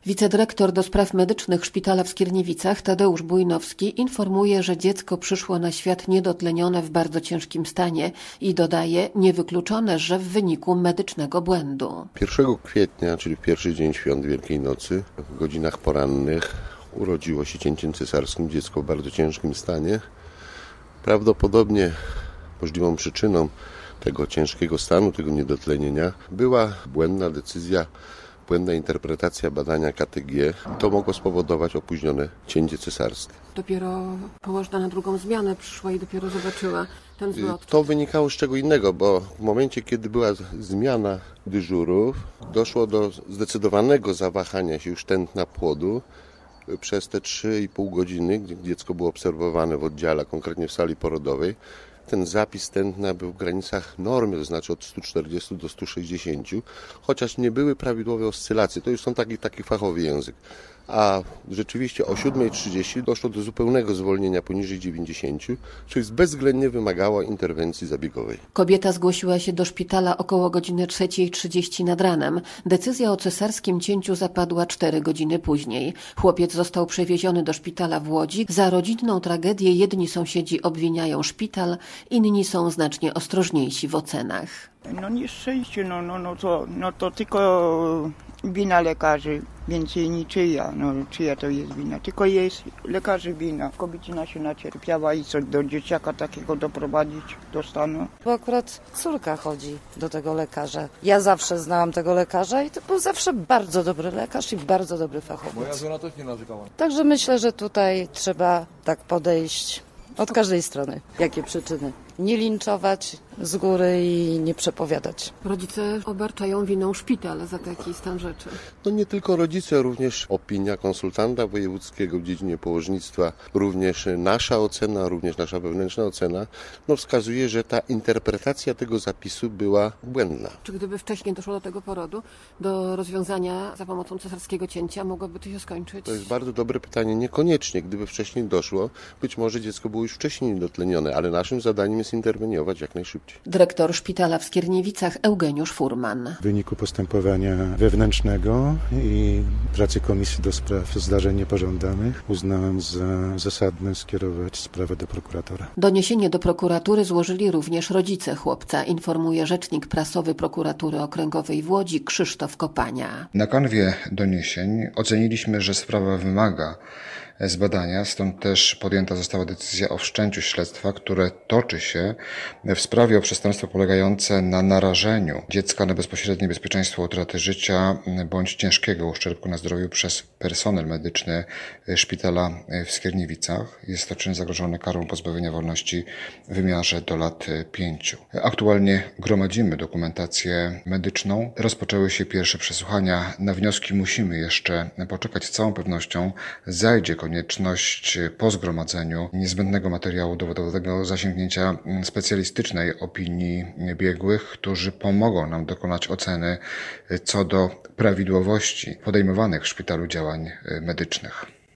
Wicedyrektor do spraw medycznych szpitala w Skierniewicach Tadeusz Bujnowski informuje, że dziecko przyszło na świat niedotlenione w bardzo ciężkim stanie i dodaje niewykluczone, że w wyniku medycznego błędu. 1 kwietnia, czyli w pierwszy dzień świąt Wielkiej Nocy, w godzinach porannych urodziło się cięciem cesarskim dziecko w bardzo ciężkim stanie. Prawdopodobnie możliwą przyczyną tego ciężkiego stanu, tego niedotlenienia była błędna decyzja, błędna interpretacja badania KTG. To mogło spowodować opóźnione cięcie cesarskie. Dopiero położna na drugą zmianę przyszła i dopiero zobaczyła ten zlot. To wynikało z czego innego, bo w momencie, kiedy była zmiana dyżurów, doszło do zdecydowanego zawahania się już tętna płodu. Przez te 3,5 godziny, gdzie dziecko było obserwowane w oddziale, konkretnie w sali porodowej, ten zapis tętna był w granicach normy, to znaczy od 140 do 160, chociaż nie były prawidłowe oscylacje. To już są taki fachowy język. A rzeczywiście o 7:30 doszło do zupełnego zwolnienia poniżej 90, co jest bezwzględnie wymagało interwencji zabiegowej. Kobieta zgłosiła się do szpitala około godziny 3:30 nad ranem. Decyzja o cesarskim cięciu zapadła 4 godziny później. Chłopiec został przewieziony do szpitala w Łodzi. Za rodzinną tragedię jedni sąsiedzi obwiniają szpital, inni są znacznie ostrożniejsi w ocenach. No nieszczęście, to tylko wina lekarzy, więcej niczyja. Czyja to jest wina? Tylko jest lekarzy wina. Kobiecina się nacierpiała i co do dzieciaka takiego doprowadzić do stanu. Bo akurat córka chodzi do tego lekarza. Ja zawsze znałam tego lekarza i to był zawsze bardzo dobry lekarz i bardzo dobry fachowiec. Moja żona też nie narzekała. Także myślę, że tutaj trzeba tak podejść od każdej strony. Jakie przyczyny? Nie linczować z góry i nie przepowiadać. Rodzice obarczają winą szpital za taki stan rzeczy. No nie tylko rodzice, również opinia konsultanta wojewódzkiego w dziedzinie położnictwa, również nasza ocena, również nasza wewnętrzna ocena, wskazuje, że ta interpretacja tego zapisu była błędna. Czy gdyby wcześniej doszło do tego porodu, do rozwiązania za pomocą cesarskiego cięcia, mogłoby to się skończyć? To jest bardzo dobre pytanie. Niekoniecznie. Gdyby wcześniej doszło, być może dziecko było już wcześniej niedotlenione, ale naszym zadaniem jest interweniować jak najszybciej. Dyrektor szpitala w Skierniewicach Eugeniusz Furman. W wyniku postępowania wewnętrznego i pracy Komisji do Spraw Zdarzeń Niepożądanych uznałem za zasadne skierować sprawę do prokuratora. Doniesienie do prokuratury złożyli również rodzice chłopca, informuje rzecznik prasowy Prokuratury Okręgowej w Łodzi Krzysztof Kopania. Na kanwie doniesień oceniliśmy, że sprawa wymaga zbadania, stąd też podjęta została decyzja o wszczęciu śledztwa, które toczy się w sprawie o przestępstwo polegające na narażeniu dziecka na bezpośrednie bezpieczeństwo utraty życia bądź ciężkiego uszczerbku na zdrowiu przez personel medyczny szpitala w Skierniewicach. Jest to czyn zagrożony karą pozbawienia wolności w wymiarze do lat 5. Aktualnie gromadzimy dokumentację medyczną. Rozpoczęły się pierwsze przesłuchania. Na wnioski musimy jeszcze poczekać. Z całą pewnością zajdzie konieczność po zgromadzeniu niezbędnego materiału dowodowego zasięgnięcia specjalistycznej opinii biegłych, którzy pomogą nam dokonać oceny co do prawidłowości podejmowanych w szpitalu działań medycznych.